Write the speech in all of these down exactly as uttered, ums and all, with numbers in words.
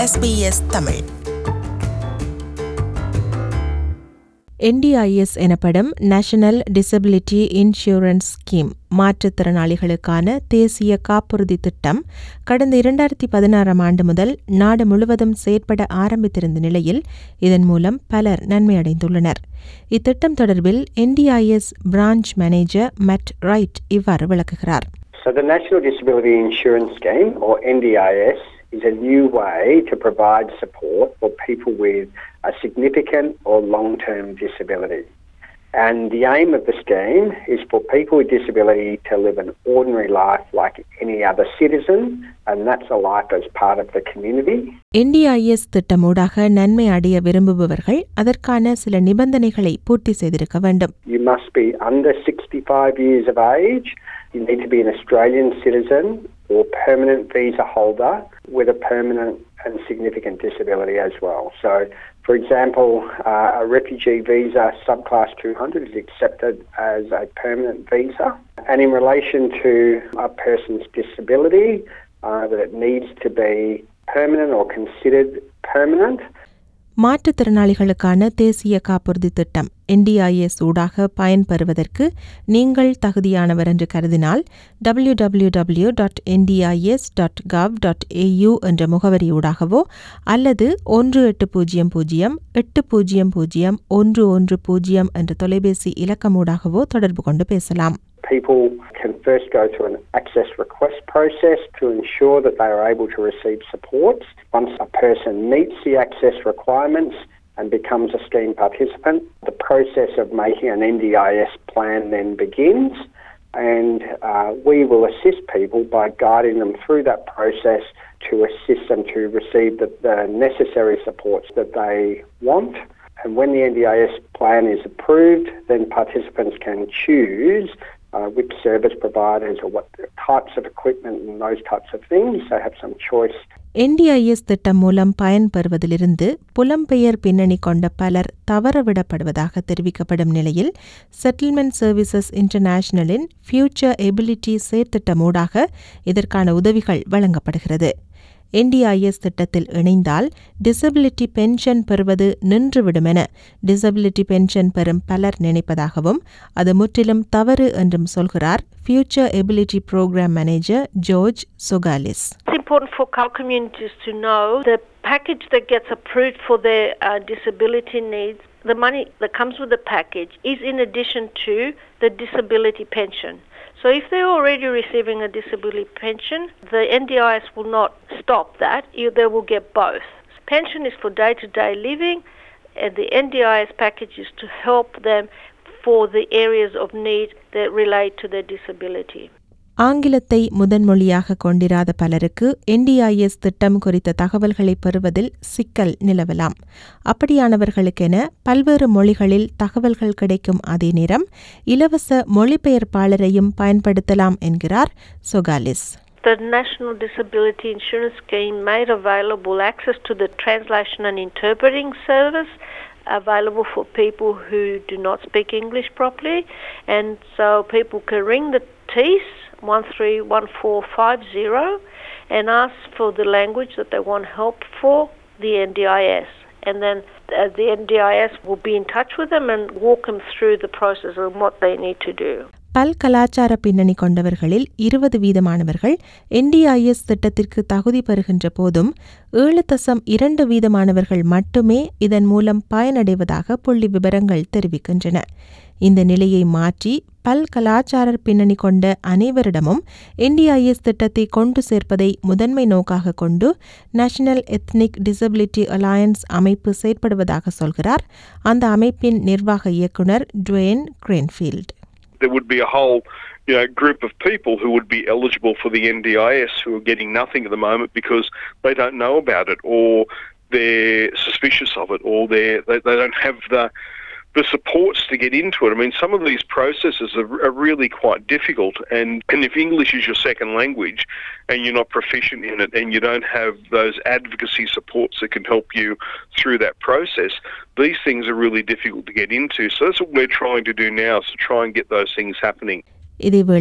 S B S Tamil. N D I S எனப்படும் national disability insurance scheme மாற்றுத்திறனாளிகளுக்கான தேசிய காப்புறுதி திட்டம் கடந்த இரண்டாயிரத்தி பதினாறாம் ஆண்டு முதல் நாடு முழுவதும் செயற்பட ஆரம்பித்திருந்த நிலையில் இதன் மூலம் பலர் நன்மையடைந்துள்ளனர். இத்திட்டம் தொடர்பில் N D I S branch manager Matt Wright இவ்வாறு விளக்குகிறார். So the National Disability Insurance Scheme, or N D I S, is a new way to provide support for people with a significant or long-term disability. And the aim of the scheme is for people with disability to live an ordinary life like any other citizen, and that's a life as part of the community. N D I S திட்டமூடாக நன்மை அடைய விரும்புபவர்கள் அதற்கான சில நிபந்தனைகளை பூர்த்தி செய்திருக்க வேண்டும். You must be under sixty-five years of age. You need to be an Australian citizen or permanent visa holder with a permanent and significant disability as well. So, for example, uh, a refugee visa subclass two hundred is accepted as a permanent visa. And in relation to a person's disability, uh, that it needs to be permanent or considered permanent. மாற்றுத்திறனாளிகளுக்கான தேசிய காப்புறுதி திட்டம் என் D I S ஊடாக பயன்பெறுவதற்கு நீங்கள் தகுதியானவர் என்று கருதினால் W W W dot N D I S dot gov dot A U என்ற முகவரியூடாகவோ அல்லது ஒன்று எட்டு பூஜ்ஜியம் பூஜ்ஜியம் எட்டு பூஜ்ஜியம் பூஜ்ஜியம் ஒன்று ஒன்று பூஜ்ஜியம் என்ற தொலைபேசி இலக்கமூடாகவோ தொடர்பு கொண்டு பேசலாம். People can first go through an access request process to ensure that they are able to receive supports. Once a person meets the access requirements and becomes a scheme participant, the process of making an N D I S plan then begins, and uh, we will assist people by guiding them through that process to assist them to receive the, the necessary supports that they want. And when the N D I S plan is approved, then participants can choose Uh, which service providers or what types of equipment and those types of things. They have some choice. N D I S திட்டம் மூலம் பயன்பெறுவதிலிருந்து புலம்பெயர் பின்னணி கொண்ட பலர் தவறவிடப்படுவதாக தெரிவிக்கப்படும் நிலையில் Settlement Services இன்டர்நேஷனலின் ஃபியூச்சர் எபிலிட்டி செயற்திட்டமூடாக இதற்கான உதவிகள் வழங்கப்படுகிறது. என் டி ஐ எஸ் திட்டத்தில் இணைந்தால் டிசபிலிட்டி பென்ஷன் பெறுவது நின்றுவிடும் என டிசபிலிட்டி பென்ஷன் பெறும் பலர் நினைப்பதாகவும் அது முற்றிலும் தவறு என்றும் சொல்கிறார் Future Ability programme manager George Sokalis. It's important for our communities to know the package that gets approved for their uh, disability needs, the money that comes with the package is in addition to the disability pension. So if they're already receiving a disability pension, the N D I S will not stop that. They will get both. Pension is for day-to-day living, and the N D I S package is to help them for the areas of need that relate to their disability. ஆங்கிலத்தை முதன்மொழியாக கொண்டிராத பலருக்கு என் D I S திட்டம் குறித்த தகவல்களை பெறுவதில் சிக்கல் நிலவலாம். அப்படியானவர்களுக்கென பல்வேறு மொழிகளில் தகவல்கள் கிடைக்கும் அதே நேரம் இலவச மொழிபெயர்ப்பாளரையும் பயன்படுத்தலாம் என்கிறார் சொகாலிஸ். The National Disability Insurance Scheme made available access to the translation and interpreting service available for people who do not speak English properly, and so people can ring the T I S one three one four five zero and ask for the language that they want help for the N D I S, and then uh, the N D I S will be in touch with them and walk them through the process of what they need to do. பல் கலாச்சார பின்னணி கொண்டவர்களில் இருபது வீதமானவர்கள் என் D I S திட்டத்திற்கு தகுதி பெறுகின்ற போதும் ஏழு தசம் இரண்டு வீதமானவர்கள் மட்டுமே இதன் மூலம் பயனடைவதாக புள்ளி விவரங்கள் தெரிவிக்கின்றன. இந்த நிலையை மாற்றி பல் கலாச்சார பின்னணி கொண்ட அனைவரிடமும் என் டி ஐ எஸ் திட்டத்தை கொண்டு சேர்ப்பதை முதன்மை நோக்காக கொண்டு நேஷனல் எத்னிக் டிசபிலிட்டி அலையன்ஸ் அமைப்பு செயற்படுவதாக சொல்கிறார் அந்த அமைப்பின் நிர்வாக இயக்குனர் Duane Cranfield. There would be a whole you know, group of people who would be eligible for the N D I S who are getting nothing at the moment because they don't know about it, or they're suspicious of it, or they're, they they don't have the the supports to get into it. I mean, some of these processes are, are really quite difficult, and, and if English is your second language and you're not proficient in it and you don't have those advocacy supports that can help you through that process, these things are really difficult to get into. So that's what we're trying to do now, is to try and get those things happening. இதேவேளை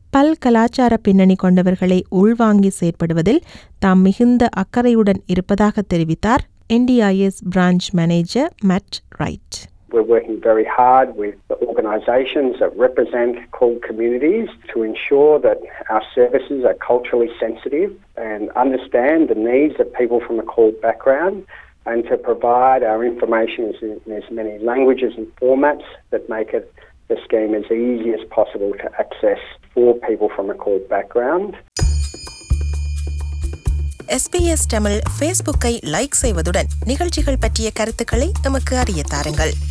பல் கலாச்சார பின்னணி கொண்டவர்களை உள்வாங்கி செயற்படுவதில் தாம் மிகுந்த அக்கறையுடன் இருப்பதாக தெரிவித்தார் N D I S branch manager Matt Wright. We're working very hard with the organisations that represent Kool communities to ensure that our services are culturally sensitive and understand the needs of people from a Kool background, and to provide our information in as many languages and formats that make it the scheme as easy as possible to access for people from a Kool background. S B S Tamil ஃபேஸ்புக்கை like செய்வதுடன் நிகழ்ச்சிகள் பற்றிய கருத்துக்களை நமக்கு அறிய தாருங்கள்.